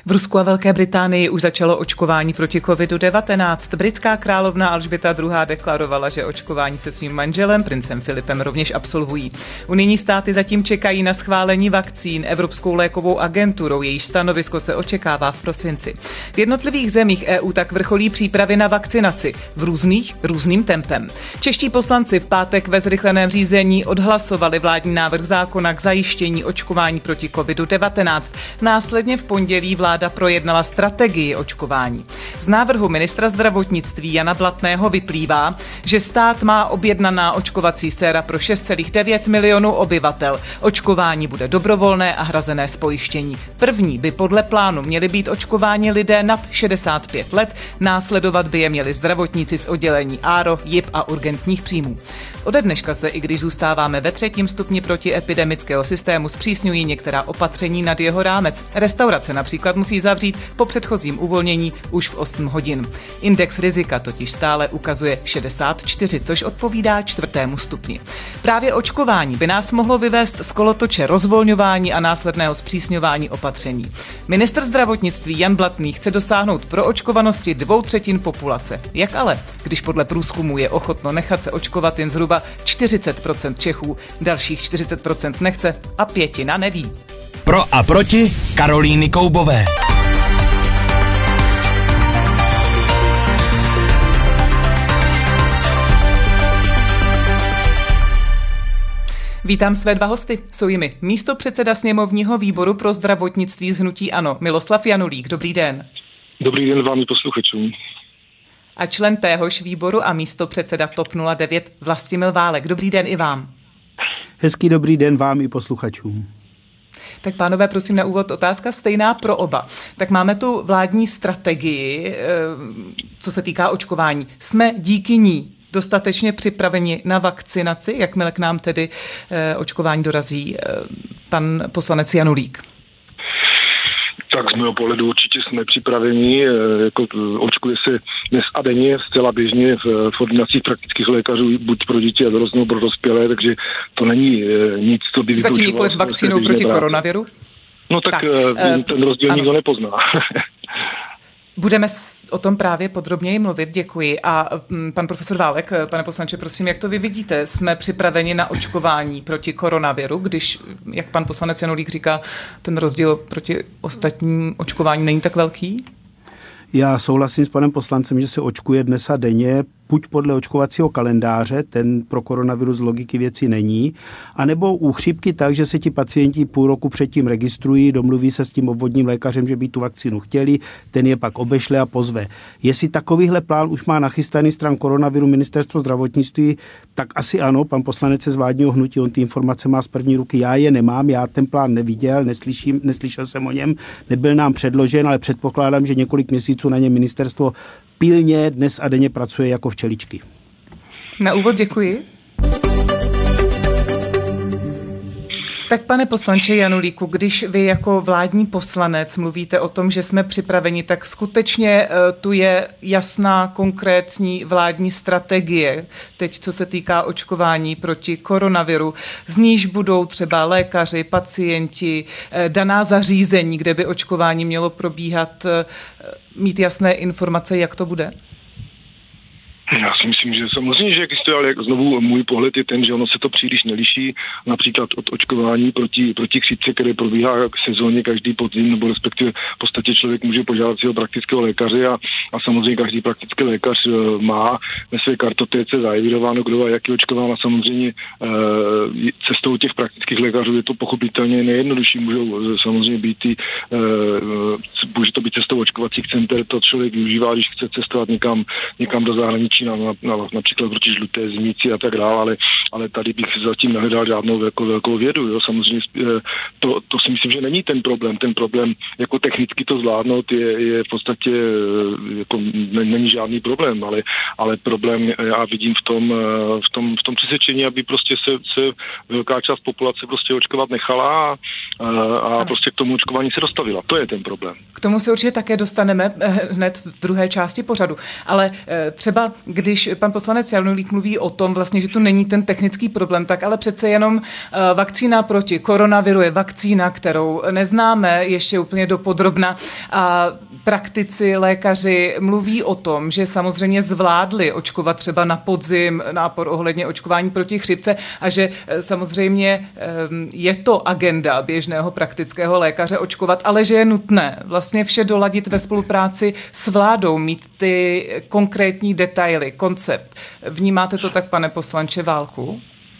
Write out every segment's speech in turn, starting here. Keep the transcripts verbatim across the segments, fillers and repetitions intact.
V Rusku a Velké Británii už začalo očkování proti kovidu devatenáct. Britská královna Alžběta druhá. deklarovala, že očkování se svým manželem, princem Filipem, rovněž absolvují. Unijní státy zatím čekají na schválení vakcín Evropskou lékovou agenturou, jejíž stanovisko se očekává v prosinci. V jednotlivých zemích E U tak vrcholí přípravy na vakcinaci v různých různým tempem. Čeští poslanci v pátek ve zrychleném řízení odhlasovali vládní návrh zákona k zajištění očkování proti kovidu devatenáct. Následně v pondělí vláda projednala strategii očkování. Z návrhu ministra zdravotnictví Jana Blatného vyplývá, že stát má objednaná očkovací séra pro šest celá devět milionů obyvatel. Očkování bude dobrovolné a hrazené z pojištění. První by podle plánu měli být očkováni lidé nad šedesát pět let, následovat by je měli zdravotníci z oddělení áro, jip a urgentních příjmů. Ode dneška se, i když zůstáváme ve třetím stupni protiepidemického systému, zpřísňují některá opatření nad jeho rámec. Restaurace například musí zavřít po předchozím uvolnění už v osm hodin. Index rizika totiž stále ukazuje šedesát čtyři, což odpovídá čtvrtému stupni. Právě očkování by nás mohlo vyvést z kolotoče rozvolňování a následného zpřísňování opatření. Ministr zdravotnictví Jan Blatný chce dosáhnout proočkovanosti dvou třetin populace. Jak ale, když podle průzkumu je ochotno nechat se očkovat jen zhruba čtyřicet procent Čechů, dalších čtyřicet procent nechce a pětina neví. Pro a proti Karolíny Koubové. Vítám své dva hosty. Jsou jimi místopředseda sněmovního výboru pro zdravotnictví z hnutí ANO Miloslav Janulík. Dobrý den. Dobrý den vám i posluchačům. A člen téhož výboru a místopředseda TOP nula devět Vlastimil Válek. Dobrý den i vám. Hezký dobrý den vám i posluchačům. Tak pánové, prosím na úvod otázka stejná pro oba. Tak máme tu vládní strategii, co se týká očkování. Jsme díky ní dostatečně připraveni na vakcinaci, jakmile k nám tedy očkování dorazí? Pan poslanec Janulík. Tak z mého pohledu určitě jsme připraveni, jako očkuje se dnes a denně zcela běžně v, v ordinacích praktických lékařů, buď pro děti a dorost nebo pro dospělé, takže to není nic, co by vylučovalo. Zatím nikoliv vakcínou proti brát. koronaviru? No tak, tak ten rozdíl uh, nikdo nepozná. Budeme o tom právě podrobněji mluvit, děkuji. A pan profesor Válek, pane poslanče, prosím, jak to vy vidíte? Jsme připraveni na očkování proti koronaviru, když, jak pan poslanec Janulík říká, ten rozdíl proti ostatním očkování není tak velký? Já souhlasím s panem poslancem, že se očkuje dnes a denně, buď podle očkovacího kalendáře, ten pro koronavirus logiky věci není, anebo u chřipky tak, že se ti pacienti půl roku předtím registrují, domluví se s tím obvodním lékařem, že by tu vakcínu chtěli, ten je pak obešle a pozve. Jestli takovýhle plán už má nachystaný stran koronaviru ministerstvo zdravotnictví, tak asi ano, pan poslanec z vládního hnutí, on ty informace má z první ruky, já je nemám, já ten plán neviděl, neslyším, neslyšel jsem o něm, nebyl nám předložen, ale předpokládám, že několik měsíců na něm ministerstvo pilně dnes a denně pracuje jako včeličky. Na úvod děkuji. Tak pane poslanče Janulíku, když vy jako vládní poslanec mluvíte o tom, že jsme připraveni, tak skutečně tu je jasná konkrétní vládní strategie, teď co se týká očkování proti koronaviru, z níž budou třeba lékaři, pacienti, daná zařízení, kde by očkování mělo probíhat, mít jasné informace, jak to bude? Já si myslím, že samozřejmě, že existuje, ale znovu můj pohled je ten, že ono se to příliš neliší například od očkování proti, proti chřipce, které probíhá k sezóně každý podzim, nebo respektive v podstatě člověk může požádat svého praktického lékaře a, a samozřejmě každý praktický lékař uh, má ve své kartotéce zaevidováno, kdo a jaký očkován a samozřejmě uh, cestou těch praktických lékařů je to pochopitelně nejjednodušší, můžou uh, samozřejmě být i, uh, může to být cestou očkovacích center, to člověk využívá, když chce cestovat někam, někam do zahraničí, Na, na, například proti žluté zmíci a tak dále, ale, ale tady bych zatím nehledal žádnou velkou, velkou vědu. Jo. Samozřejmě to, to si myslím, že není ten problém. Ten problém, jako technicky to zvládnout, je, je v podstatě, jako není žádný problém, ale, ale problém já vidím v tom, v tom, v tom přesvědčení, aby prostě se, se velká část populace prostě očkovat nechala a, a prostě k tomu očkování se dostavila. To je ten problém. K tomu se určitě také dostaneme hned v druhé části pořadu. Ale třeba, když pan poslanec Janulík mluví o tom, vlastně, že tu není ten technický problém, tak ale přece jenom vakcína proti koronaviru je vakcína, kterou neznáme ještě úplně dopodrobna. A praktici, lékaři mluví o tom, že samozřejmě zvládli očkovat třeba na podzim nápor ohledně očkování proti chřipce a že samozřejmě je to agenda běžného praktického lékaře očkovat, ale že je nutné vlastně vše doladit ve spolupráci s vládou, mít ty konkrétní detaily, koncept. Vnímáte to tak, pane poslanče Válku?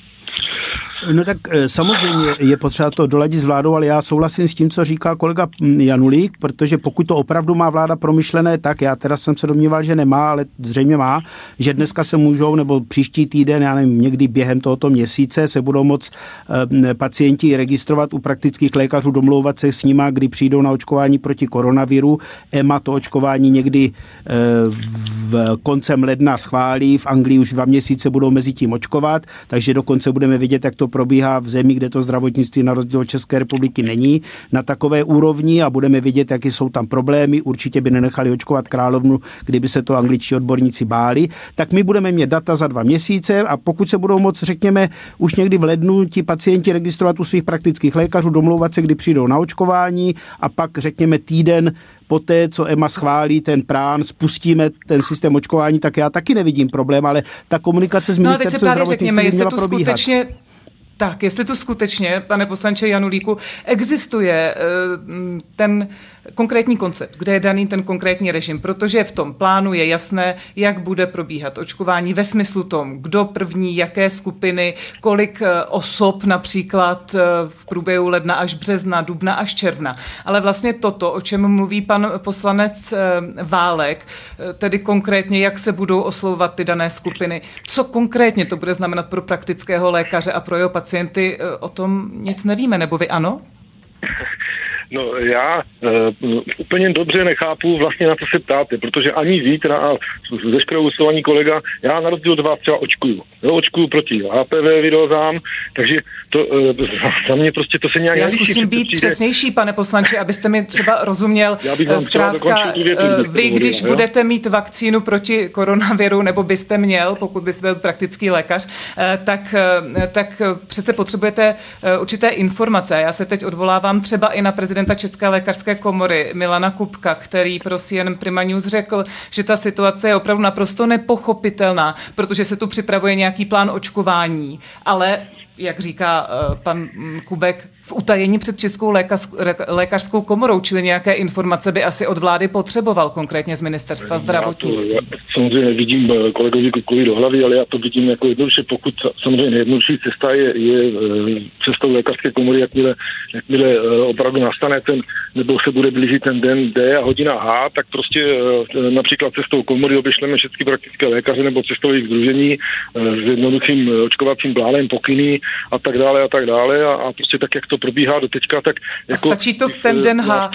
No tak samozřejmě je potřeba to doladit s vládou, ale já souhlasím s tím, co říká kolega Janulík, protože pokud to opravdu má vláda promyšlené, tak já teda jsem se domníval, že nemá, ale zřejmě má, že dneska se můžou, nebo příští týden, já nevím, někdy během tohoto měsíce se budou moct eh, pacienti registrovat u praktických lékařů, domlouvat se s nima, kdy přijdou na očkování proti koronaviru. E M A to očkování někdy eh, v koncem ledna schválí, v Anglii už dva měsíce budou mezi tím očkovat, takže dokonce budeme vidět, jak to probíhá v zemi, kde to zdravotnictví na rozdíl od České republiky není na takové úrovni a budeme vidět, jaké jsou tam problémy. Určitě by nenechali očkovat královnu, kdyby se to angličtí odborníci báli. Tak my budeme mít data za dva měsíce a pokud se budou moct, řekněme, už někdy v lednu ti pacienti registrovat u svých praktických lékařů, domlouvat se, kdy přijdou na očkování a pak, řekněme, týden poté, co E M A schválí ten plán, spustíme ten systém očkování, tak já taky nevidím problém, ale ta komunikace s ministerstvem no, zdravotnictví by měla probíhat. Skutečně... Tak, jestli tu skutečně, pane poslanče Janulíku, existuje ten konkrétní koncept, kde je daný ten konkrétní režim, protože v tom plánu je jasné, jak bude probíhat očkování ve smyslu tom, kdo první, jaké skupiny, kolik osob například v průběhu ledna až března, dubna až června. Ale vlastně toto, o čem mluví pan poslanec Válek, tedy konkrétně, jak se budou oslovovat ty dané skupiny, co konkrétně to bude znamenat pro praktického lékaře a pro jeho pacienty, o tom nic nevíme, nebo vy ano? No já uh, úplně dobře nechápu vlastně, na co se ptáte, protože ani Vít a z veškerou usilování kolega, já na rozdíl od vás třeba očkuju. Jo, očkuju proti H P V virozám, takže to uh, za mě prostě to se nějak Já neliší. zkusím být přijde... přesnější, pane poslanče, abyste mi třeba rozuměl. Zkrátka, vy, když jo? budete mít vakcínu proti koronaviru, nebo byste měl, pokud byste byl praktický lékař, tak, tak přece potřebujete určité informace. Já se teď odvolávám třeba i na prezidenta České lékařské komory Milana Kubka, který pro C N N Prima News řekl, že ta situace je opravdu naprosto nepochopitelná, protože se tu připravuje nějaký plán očkování, ale jak říká uh, pan Kubek, v utajení před Českou lékař, lékařskou komorou, čili nějaké informace by asi od vlády potřeboval, konkrétně z ministerstva zdravotnictví. Já, to, já samozřejmě vidím kolegovi Kukovi do hlavy, ale já to vidím jako jednoduše, pokud samozřejmě nejjednodušší cesta je, je cestou lékařské komory, jakmile, jakmile opravdu nastane ten, nebo se bude blížit ten den D a hodina H, tak prostě například cestou komory obešleme všechny praktické lékaře nebo cestou jejich sdružení s jednoduchým očkovacím plánem, pokyny a tak dále a tak dále a, a prostě tak, jak to probíhá do teďka, tak jako... A stačí to v ten den H,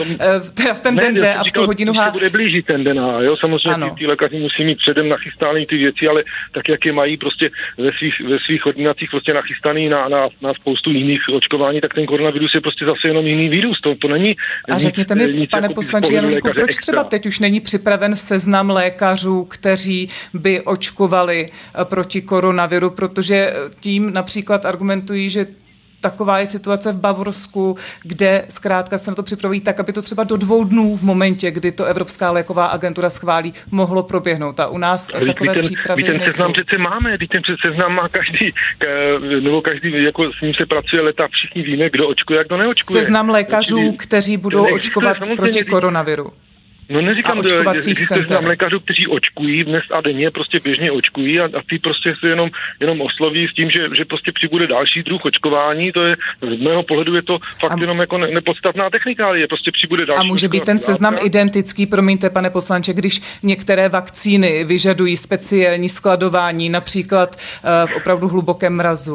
v ten den D a v tu hodinu H? Ne, bude blížit ten den H, jo, samozřejmě ty, ty lékaři musí mít předem nachystány ty věci, ale tak, jak je mají prostě ve svých, ve svých ordinacích prostě nachystaný na, na, na spoustu jiných očkování, tak ten koronavirus je prostě zase jenom jiný virus, to, to není... A řekněte mi, nic, pane jako poslanče Janulíku, proč extra. Třeba teď už není připraven seznam lékařů, kteří by očkovali proti koronaviru, protože tím například argumentují, že taková je situace v Bavorsku, kde zkrátka se na to připraví tak, aby to třeba do dvou dnů v momentě, kdy to Evropská léková agentura schválí, mohlo proběhnout. A u nás a takové ten, přípravy ten seznam přece máme, když ten seznam má každý, nebo každý, jako s ním se pracuje leta, všichni víme, kdo očkuje a kdo neočkuje. Seznam lékařů, kteří budou očkovat proti koronaviru. No neříkám, že jste tam lékařů, kteří očkují dnes a denně, prostě běžně očkují a, a ty prostě se jenom, jenom osloví s tím, že, že prostě přibude další druh očkování, to je, z mého pohledu je to fakt a, jenom jako ne, nepodstatná technikálie, prostě přibude další. A může být ten seznam látka identický, promiňte, pane poslanče, když některé vakcíny vyžadují speciální skladování, například uh, v opravdu hlubokém mrazu?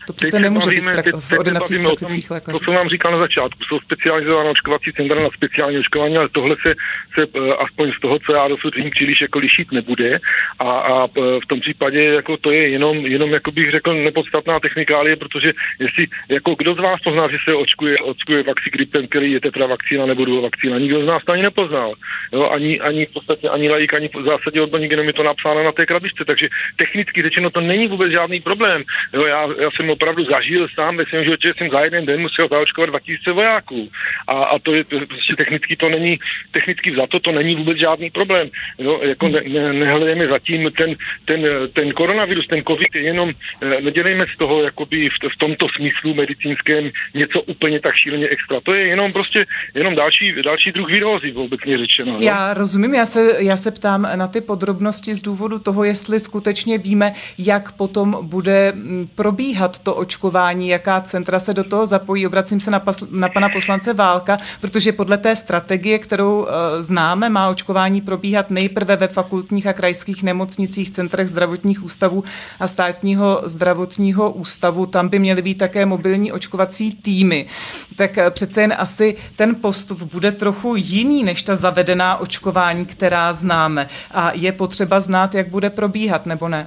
To přece nemůže být v ordinacích praktických lékařů. To, co vám říkal na začátku, jsou specializované očkovací centra na speciální očkování, ale tohle se, se aspoň z toho, co já dosud vím, příliš jako lišit nebude. A, a v tom případě jako to je jenom, jenom jako bych řekl, nepodstatná technikálie, protože jestli, jako kdo z vás pozná, že se očkuje, očkuje vaxigrippem, který je tetra vakcína nebo dual vakcína, nikdo z nás to ani nepoznal. Jo, ani, ani v podstatě, ani laik, ani v zásadě odborník, jenom je to napsáno na té krabičce, takže technicky řečeno to není vůbec žádný problém. Jo, já, já jsem opravdu zažil sám ve svém životě, že jsem za jeden den musel zaočkovat dva tisíce vojáků. A, a to je to, prostě technicky to není, technicky vzato to není vůbec žádný problém. Jo, jako ne, ne, nehledejme zatím ten, ten, ten koronavirus, ten covid je jenom, nedělejme z toho jakoby v, v tomto smyslu medicínském něco úplně tak šíleně extra. To je jenom prostě, jenom další, další druh virózy, obecně řečeno. Jo? Já rozumím, já se, já se ptám na ty podrobnosti z důvodu toho, jestli skutečně víme, jak potom bude probíhat to očkování, jaká centra se do toho zapojí. Obracím se na, pas, na pana poslance Válka, protože podle té strategie, kterou uh, známe, má očkování probíhat nejprve ve fakultních a krajských nemocnicích, centrech zdravotních ústavů a státního zdravotního ústavu. Tam by měly být také mobilní očkovací týmy. Tak uh, přece jen asi ten postup bude trochu jiný než ta zavedená očkování, která známe. A je potřeba znát, jak bude probíhat, nebo ne?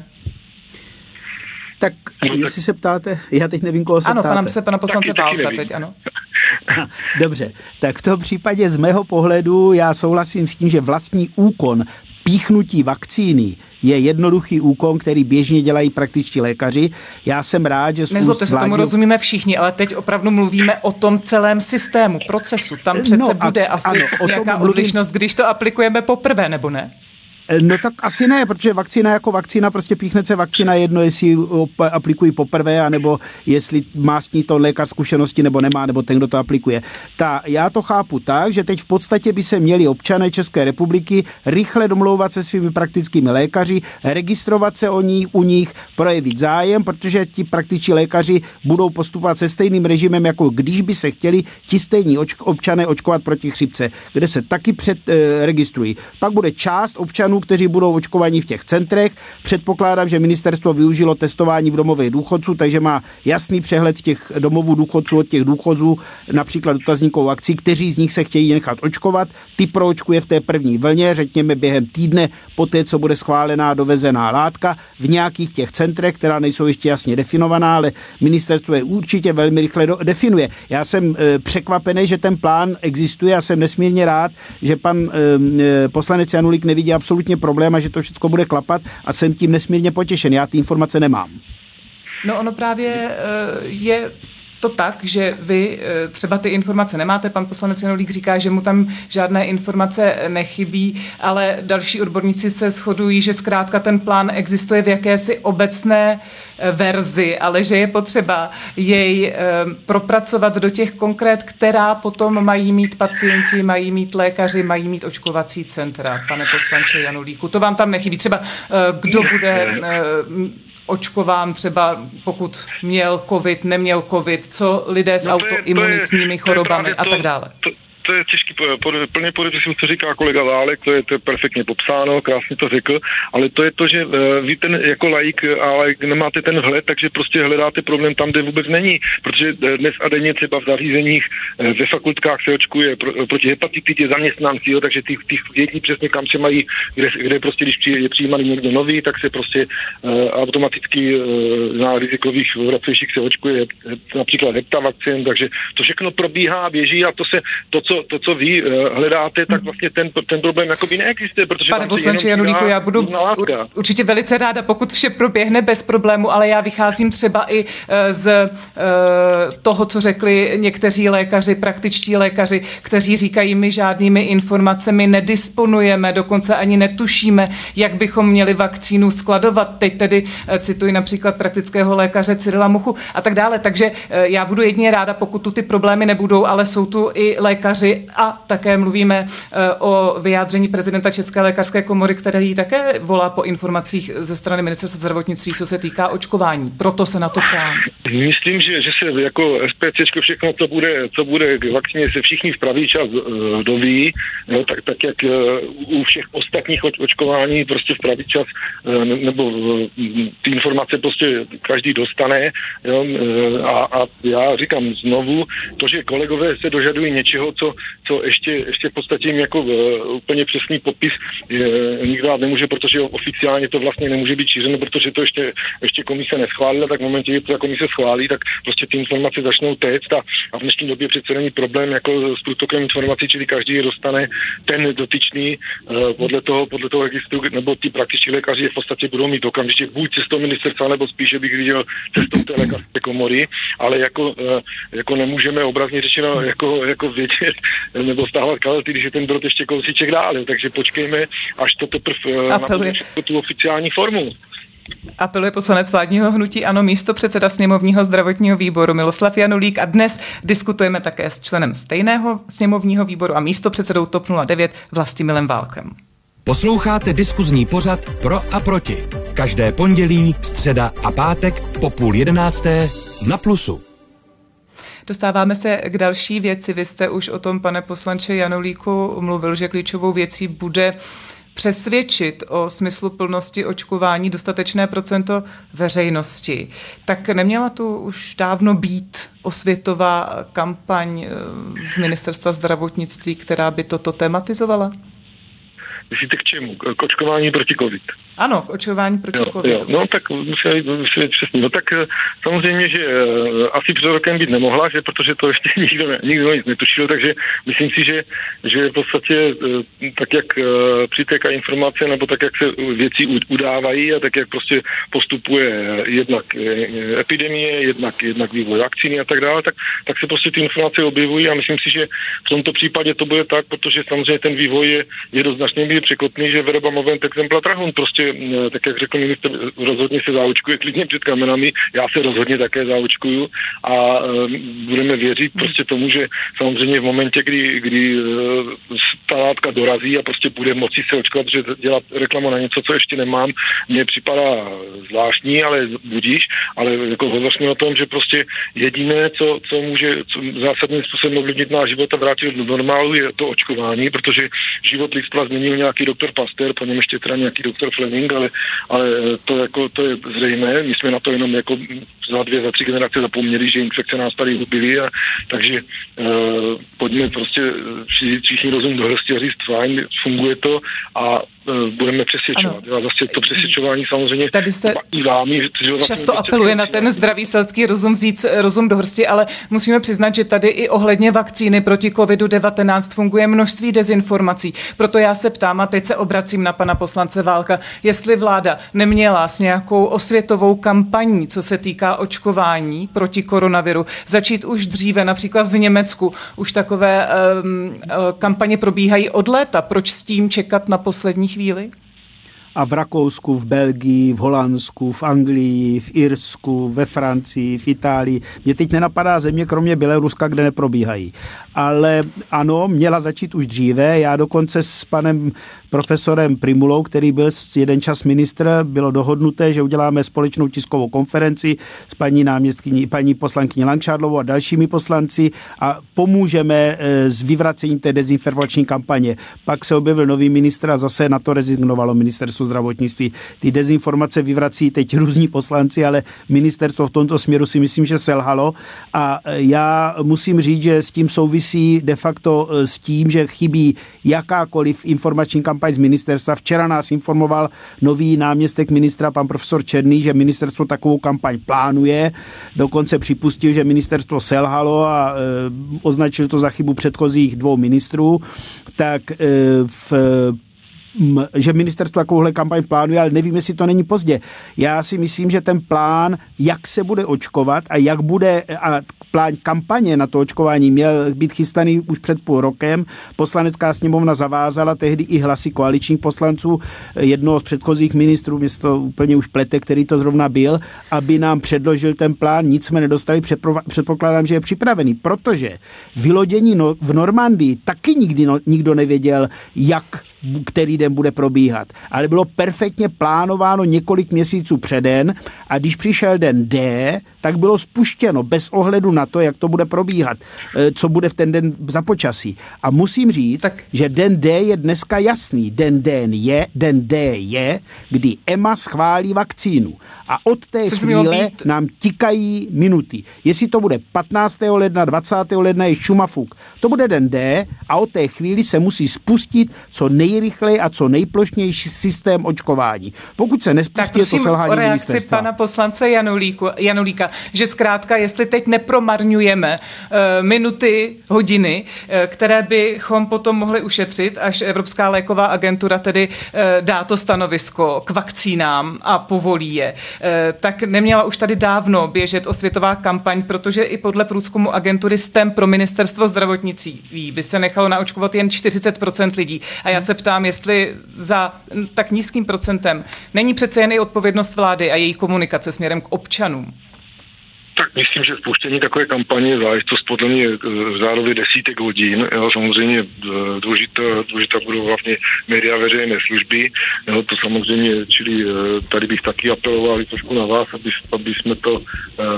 Tak jestli se ptáte, já teď nevím, koho se ano, ptáte. Ano, pana, pana poslance Válka teď, ano. Dobře, tak v tom případě z mého pohledu já souhlasím s tím, že vlastní úkon píchnutí vakcíny je jednoduchý úkon, který běžně dělají praktičtí lékaři. Já jsem rád, že... Nezlobte se, vládní... tomu rozumíme všichni, ale teď opravdu mluvíme o tom celém systému, procesu. Tam přece no, bude a, asi ano, nějaká mluvím... odlišnost, když to aplikujeme poprvé, nebo ne? No tak asi ne, protože vakcína jako vakcína, prostě píchne se vakcína jedno, jestli aplikují poprvé, anebo jestli má s ní to lékař zkušenosti, nebo nemá, nebo ten, kdo to aplikuje. Ta, já to chápu tak, že teď v podstatě by se měli občané České republiky rychle domlouvat se svými praktickými lékaři, registrovat se o nich, u nich, projevit zájem, protože ti praktičtí lékaři budou postupovat se stejným režimem, jako když by se chtěli ti stejní oč- občané očkovat proti chřipce, kde se taky předregistrují. Eh, Pak bude část občanů, kteří budou očkovaní v těch centrech. Předpokládám, že ministerstvo využilo testování v domovech důchodců, takže má jasný přehled z těch domovů důchodců od těch důchodců, například dotazníkovou akcí, kteří z nich se chtějí nechat očkovat. Ty proočkuje v té první vlně, řekněme během týdne, poté, co bude schválená dovezená látka v nějakých těch centrech, která nejsou ještě jasně definovaná, ale ministerstvo je určitě velmi rychle do- definuje. Já jsem e, překvapený, že ten plán existuje a jsem nesmírně rád, že pan e, poslanec Janulík nevidí absolutně problém a že to všechno bude klapat a jsem tím nesmírně potěšen. Já ty informace nemám. No ono právě je to tak, že vy třeba ty informace nemáte, pan poslanec Janulík říká, že mu tam žádné informace nechybí, ale další odborníci se shodují, že zkrátka ten plán existuje v jakési obecné verzi, ale že je potřeba jej propracovat do těch konkrét, která potom mají mít pacienti, mají mít lékaři, mají mít očkovací centra. Pane poslanče Janulíku, to vám tam nechybí. Třeba kdo bude očkován, třeba pokud měl covid, neměl covid, co lidé s no autoimunitními chorobami a tak dále. To, to je těžký, plně podepisuji, co říká kolega Válek, to je, to je perfektně popsáno, krásně to řekl, ale to je to, že vy ten jako laik, ale nemáte ten vhled, takže prostě hledáte problém tam, kde vůbec není, protože dnes a denně třeba v zařízeních ve fakultkách se očkuje pro, proti hepatitidě zaměstnanci, jo, takže ty, ty vědí přesně, kam se mají, kde, kde prostě, když je přijímaný někdo nový, tak se prostě uh, automaticky uh, na rizikových vracejších se očkuje například heptavakcín, takže to všechno probíhá, běží a to se, to, co to, co vy hledáte, tak vlastně ten, ten problém jakoby neexistuje, protože pane poslanče Janulíku, já budu určitě velice ráda, pokud vše proběhne bez problému, ale já vycházím třeba i z toho, co řekli někteří lékaři, praktičtí lékaři, kteří říkají, my žádnými informacemi nedisponujeme, dokonce ani netušíme, jak bychom měli vakcínu skladovat. Teď tedy cituji například praktického lékaře Cyrila Muchu a tak dále. Takže já budu jedině ráda, pokud tu ty problémy nebudou, ale jsou tu i lékaři, lékaři a také mluvíme o vyjádření prezidenta České lékařské komory, který také volá po informacích ze strany ministerstva zdravotnictví, co se týká očkování. Proto se na to ptám. Myslím, že, že se jako SPCčko všechno, co bude, co bude k vakcíně, se všichni v pravý čas uh, doví, no, tak, tak jak uh, u všech ostatních oč- očkování prostě v pravý čas uh, nebo uh, ty informace prostě každý dostane. Jo, uh, a, a já říkám znovu, to, že kolegové se dožadují něčeho, co, co ještě, ještě v podstatě jim jako uh, úplně přesný popis uh, nikdo dát nemůže, protože oficiálně to vlastně nemůže být šířeno, protože to ještě, ještě komise neschválila, tak v momentě, kdy to ta komise schválí, tak prostě ty informace začnou téct a, a v dnešní době přece není problém jako s průtokem informací, čili každý je dostane ten dotyčný uh, podle toho, podle toho registru, nebo ty praktičtí lékaři v podstatě budou mít okamžitě buď cestou ministerstva, nebo spíše bych viděl cestou té lékařské komory, ale jako, uh, jako nemůžeme obrazně řečeno jako, jako vědět nebo stávat kalety, když je ten brod ještě kousíček dále, takže počkejme, až to teprve uh, naplní tu oficiální formu. Apeluje poslanec vládního hnutí ANO, místopředseda sněmovního zdravotního výboru Miloslav Janulík a dnes diskutujeme také s členem stejného sněmovního výboru a místopředsedou TOP nula devět Vlastimilem Válkem. Posloucháte diskuzní pořad Pro a proti. Každé pondělí, středa a pátek po půl jedenácté na Plusu. Dostáváme se k další věci. Vy jste už o tom, pane poslanče Janulíku, mluvil, že klíčovou věcí bude přesvědčit o smysluplnosti očkování dostatečné procento veřejnosti. Tak neměla tu už dávno být osvětová kampaň z ministerstva zdravotnictví, která by toto tematizovala? Myslíte k čemu? K očkování proti COVID? Ano, k očkování proti jo, covidu. Jo. No tak musíme být přesně. No tak samozřejmě, že asi před rokem být nemohla, že protože to ještě nikdo, ne, nikdo nic netušil, takže myslím si, že, že v podstatě tak, jak přitéká informace, nebo tak, jak se věci udávají a tak, jak prostě postupuje jednak epidemie, jednak, jednak vývoj vakcíny a tak dále, tak, tak se prostě ty informace objevují a myslím si, že v tomto případě to bude tak, protože samozřejmě ten vývoj je, je do značné míry překotný, že verba movent exempla trahun prostě, tak jak řekl ministr, rozhodně se zaočkuje klidně před kamerami, já se rozhodně také zaočkuju a uh, budeme věřit prostě tomu, že samozřejmě v momentě, kdy, kdy uh, ta látka dorazí a prostě bude moci se očkovat, že dělat reklamu na něco, co ještě nemám, mně připadá zvláštní, ale budíš, ale jako hovoříme o tom, že prostě jediné, co, co může co zásadním způsobem ovlivnit náš život a vrátit do normálu, je to očkování, protože život lidstva změnil nějaký doktor Pasteur, po něm ještě teda nějaký doktor Fleming, ale, ale to, jako, to je zřejmé. My jsme na to jenom jako za dvě, za tři generace zapomněli, že infekce nás tady hubily, a takže uh, pojďme prostě všichni rozum do hrsti a říct, fajn, funguje to a uh, budeme přesvědčovat. A zase to přesvědčování samozřejmě tady se i vámi, vlastně často apeluje na ten zdravý selský rozum vzít rozum do hrsti, ale musíme přiznat, že tady i ohledně vakcíny proti kovidu devatenáct funguje množství dezinformací. Proto já se ptám a teď se obracím na pana poslance Válka, jestli vláda neměla s nějakou osvětovou kampaní, co se týká očkování proti koronaviru, začít už dříve, například v Německu. Už takové um, kampaně probíhají od léta. Proč s tím čekat na poslední chvíli? A v Rakousku, v Belgii, v Holandsku, v Anglii, v Irsku, ve Francii, v Itálii. Mě teď nenapadá země, kromě Běloruska, kde neprobíhají. Ale ano, měla začít už dříve. Já dokonce s panem profesorem Primulou, který byl jeden čas ministr, bylo dohodnuté, že uděláme společnou tiskovou konferenci s paní náměstkyní, paní poslankyní Langšádlovou a dalšími poslanci a pomůžeme s vyvracením té dezinformační kampaně. Pak se objevil nový ministr a zase na to rezignovalo ministerstvo zdravotnictví. Ty dezinformace vyvrací teď různí poslanci, ale ministerstvo v tomto směru si myslím, že selhalo a já musím říct, že s tím souvisí de facto s tím, že chybí jakákoliv informační kampaň z ministerstva. Včera nás informoval nový náměstek ministra, pan profesor Černý, že ministerstvo takovou kampaň plánuje. Dokonce připustil, že ministerstvo selhalo a e, označil to za chybu předchozích dvou ministrů. Tak e, v že ministerstvo takovouhle kampaň plánuje, ale nevím, jestli to není pozdě. Já si myslím, že ten plán, jak se bude očkovat a jak bude a plán kampaně na to očkování měl být chystaný už před půl rokem. Poslanecká sněmovna zavázala tehdy i hlasy koaličních poslanců, jednoho z předchozích ministrů, mě to úplně už plete, který to zrovna byl, aby nám předložil ten plán, nic jsme nedostali, předpokládám, že je připravený, protože vylodění no, v Normandii taky nikdy no, nikdo nevěděl, jak který den bude probíhat. Ale bylo perfektně plánováno několik měsíců předen a když přišel den D, tak bylo spuštěno bez ohledu na to, jak to bude probíhat, co bude v ten den za počasí. A musím říct, tak... že den D je dneska jasný. Den D je, den D je, kdy E M A schválí vakcínu. A od té Což chvíle nám tikají minuty. Jestli to bude patnáctého ledna, dvacátého ledna je šumafuk. To bude den D a od té chvíli se musí spustit co nejrychleji a co nejplošnější systém očkování. Pokud se nespustí, je to selhání ministerstva. Pana poslance Janulíku, Janulíka, že zkrátka, jestli teď nepromarňujeme uh, minuty, hodiny, uh, které bychom potom mohli ušetřit, až Evropská léková agentura tedy uh, dá to stanovisko k vakcínám a povolí je, uh, tak neměla už tady dávno běžet osvětová kampaň, protože i podle průzkumu agentury S T E M pro ministerstvo zdravotnictví by se nechalo naočkovat jen čtyřicet procent lidí. A já se ptám, jestli za tak nízkým procentem není přece jen i odpovědnost vlády a její komunikace směrem k občanům. Tak myslím, že spuštění takové kampaně je záležitost podle mě v řádově desítek hodin. Jo, samozřejmě důležitá, důležitá budou hlavně média veřejné služby. Jo, to samozřejmě, čili tady bych taky apeloval trošku na vás, aby, aby jsme to uh,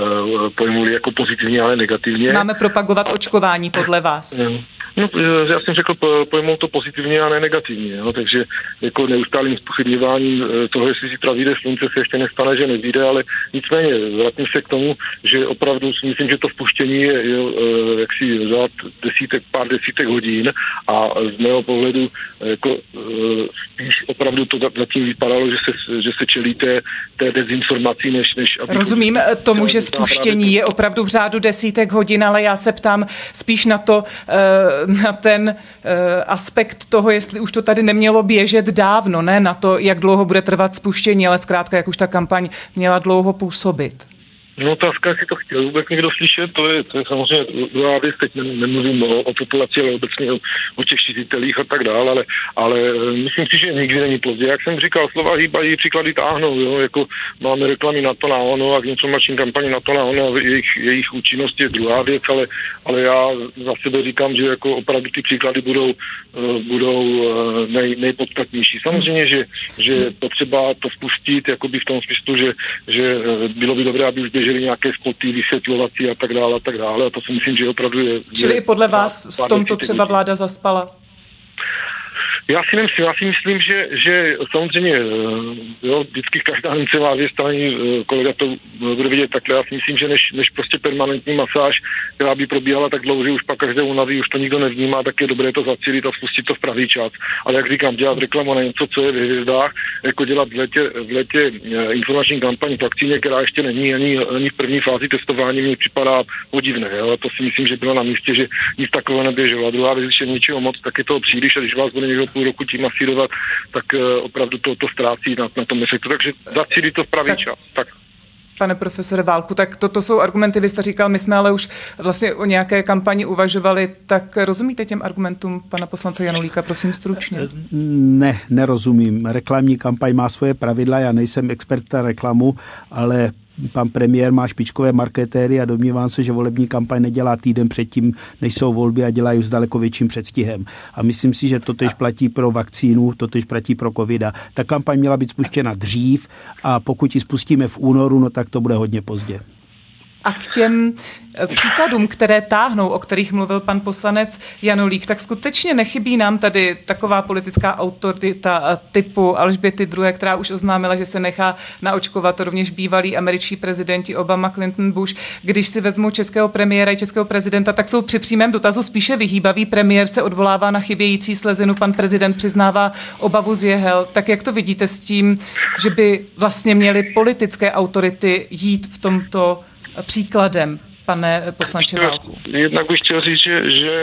pojmuli jako pozitivně, ale negativně. Máme propagovat očkování podle vás? No, já jsem řekl, pojmout to pozitivně a ne negativně. Jo, takže jako neustálým zpochybňováním toho, jestli zítra vyjde slunce, se ještě nestane, že nevyjde, ale nicméně vrátím se k tomu, že opravdu si myslím, že to vpuštění je, je jaksi řád desítek, pár desítek hodin a z mého pohledu jako spíš opravdu to zatím vypadalo, že se, že se čelí té, té dezinformací, než... než Rozumím tomu, že spuštění je opravdu v řádu desítek hodin, ale já se ptám spíš na to, na ten aspekt toho, jestli už to tady nemělo běžet dávno, ne na to, jak dlouho bude trvat spuštění, ale zkrátka, jak už ta kampaň měla dlouho působit. No otázka, jestli to chtěl vůbec někdo slyšet, to je, to je samozřejmě druhá věc, teď nemluvím o, o populaci, ale obecně o, o těch šířitelích a tak dále, ale, ale myslím si, že nikdy není pozdě. Jak jsem říkal, slova hýbají, příklady táhnou, jo, jako máme reklamy na to na ono a informační kampaně na to na ono, jejich, jejich účinnost je druhá věc, ale, ale já za sebe říkám, že jako opravdu ty příklady budou, budou nej, nejpodstatnější. Samozřejmě, že, že potřeba to spustit, jakoby v tom smyslu, že, že bylo by dobré, aby už běželi nějaké spoty, vysvětlovací a tak dále a tak dále. A to si myslím, že opravdu je... Čili i podle vás v tomto třeba vláda zaspala? Já si nemyslím, já si myslím, že, že samozřejmě, jo, vždycky každá mince má dvě strany, kolega to bude vidět takhle, já si myslím, že než, než prostě permanentní masáž, která by probíhala tak dlouho, že už pak každé unaví, už to nikdo nevnímá, tak je dobré to zacílit a spustit to v pravý čas. Ale jak říkám, dělat reklamu na něco, co je ve hvězdách, jako dělat v létě, v létě informační kampaň k vakcíně, která ještě není ani, ani v první fázi testování, mi připadá podivné. Jo. A to si myslím, že bylo na místě, že nic takového neběželo. A druhá věc, když je něčeho moc, tak je to příliš, a když vás bude někdo půl roku tím masírovat, tak uh, opravdu to, to ztrácí na, na tom efektu. Takže zacílit to v pravý čas. Tak. Pane profesore Válku, tak toto jsou argumenty, vy jste říkal, my jsme ale už vlastně o nějaké kampani uvažovali, tak rozumíte těm argumentům pana poslance Janulíka, prosím stručně? Ne, nerozumím. Reklamní kampaň má svoje pravidla, já nejsem expert na reklamu, ale pan premiér má špičkové marketéry a domnívám se, že volební kampaň nedělá týden předtím, než jsou volby, a dělá ji s daleko větším předstihem. A myslím si, že to tež platí pro vakcínu, to tež platí pro covida. Ta kampaň měla být spuštěna dřív a pokud ji spustíme v únoru, no tak to bude hodně pozdě. A k těm příkladům, které táhnou, o kterých mluvil pan poslanec Janulík, tak skutečně nechybí nám tady taková politická autorita typu Alžběty druhé., která už oznámila, že se nechá naočkovat, rovněž bývalí američtí prezidenti Obama, Clinton, Bush. Když si vezmu českého premiéra i českého prezidenta, tak jsou při přímém dotazu spíše vyhýbaví. Premiér se odvolává na chybějící slezinu, pan prezident přiznává obavu z jehel. Tak jak to vidíte s tím, že by vlastně měly politické autority jít v tomto příkladem? pane poslanče Válku? Jednak bych chtěl říct, že, že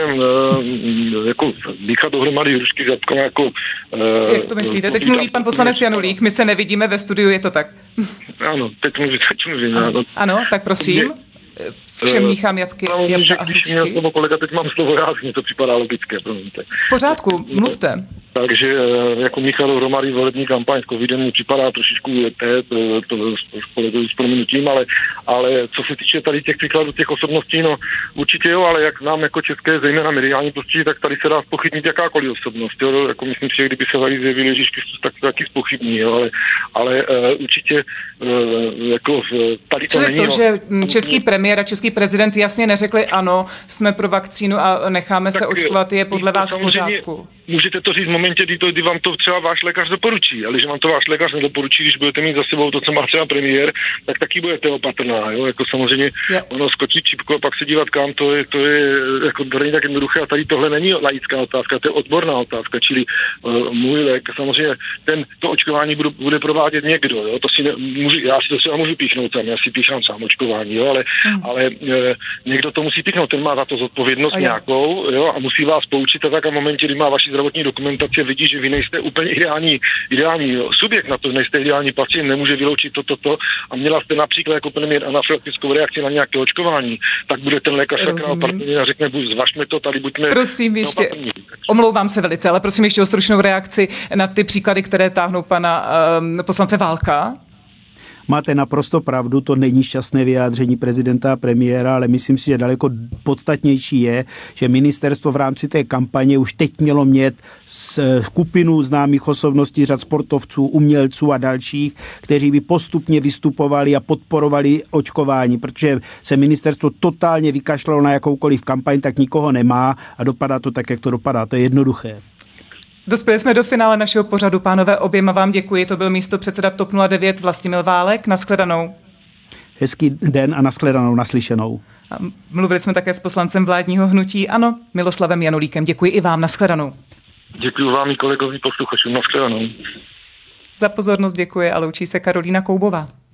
jako dýchat dohromady hrušky s jabkama jako... Jak to myslíte? Teď mluví pan poslanec Janulík, my se nevidíme ve studiu, je to tak? Ano, teď mluví, teď mluví. Ano, ano, tak prosím. V čem míchám jabky, jabka a hrušky? Když měl kolega, teď mám slovo já, mně to připadá logické. Promiňte. V pořádku, mluvte. Takže jako míchat dohromady volební kampaň s covidem mi připadá trošičku té, to, to, to s prominutím, ale, ale co se týče tady těch příkladů těch osobností, no určitě jo, ale jak nám jako české, zejména mediální prostředí, tak tady se dá zpochybnit jakákoliv osobnost. Jo? Jako myslím si, že kdyby se tady zjevili Ježíšky, tak to taky zpochybní, jo? ale, ale uh, určitě uh, jako tady to Čili není. to, no, že český premiér a český prezident jasně neřekli ano, jsme pro vakcínu a necháme tak se očkovat, je podle vás v pořádku? Můžete to říct v momentě, kdy, to, kdy vám to třeba váš lékař doporučí, ale že vám to váš lékař nedoporučí, když budete mít za sebou to, co má třeba premiér, tak taky budete opatrná, jo, jako samozřejmě je. Ono skočit čipku a pak se dívat kam, to je, to je, jako to není tak jednoduché a tady tohle není laická otázka, to je odborná otázka, čili uh, můj lék, samozřejmě ten, to očkování budu, bude provádět někdo, jo, to si ne, můžu, já si to třeba můžu píchnout sám, já si píchám sám očkování, jo, ale, hmm. ale uh, někdo to musí píchnout, ten má za to zodpovědnost nějakou, jo, a musí vás poučit a tak a v momentě, kdy má vaši zdravotní dokumentace, vidí, že vy nejste úplně ideální, ideální subjekt na to, nejste ideální pacient, nemůže vyloučit toto, to, to, a měla jste například jako premiér anafylaktickou reakci na nějaké očkování, tak bude ten lékař sakra opatrný a řekne, buď zvažme to, tady buďme... Prosím ještě, omlouvám se velice, ale prosím ještě o stručnou reakci na ty příklady, které táhnou pana um, poslance Válka. Máte naprosto pravdu, to není šťastné vyjádření prezidenta a premiéra, ale myslím si, že daleko podstatnější je, že ministerstvo v rámci té kampaně už teď mělo mít skupinu známých osobností, řad sportovců, umělců a dalších, kteří by postupně vystupovali a podporovali očkování, protože se ministerstvo totálně vykašlalo na jakoukoliv kampaň, tak nikoho nemá a dopadá to tak, jak to dopadá. To je jednoduché. Dospěli jsme do finále našeho pořadu, pánové, oběma vám děkuji. To byl místopředseda TOP nula devět Vlastimil Válek. Nashledanou. Hezký den a nashledanou, naslyšenou. A mluvili jsme také s poslancem vládního hnutí ANO, Miloslavem Janulíkem. Děkuji i vám, nashledanou. Děkuji vám i kolegovi posluchačům, nashledanou. Za pozornost děkuji a loučí se Karolína Koubová.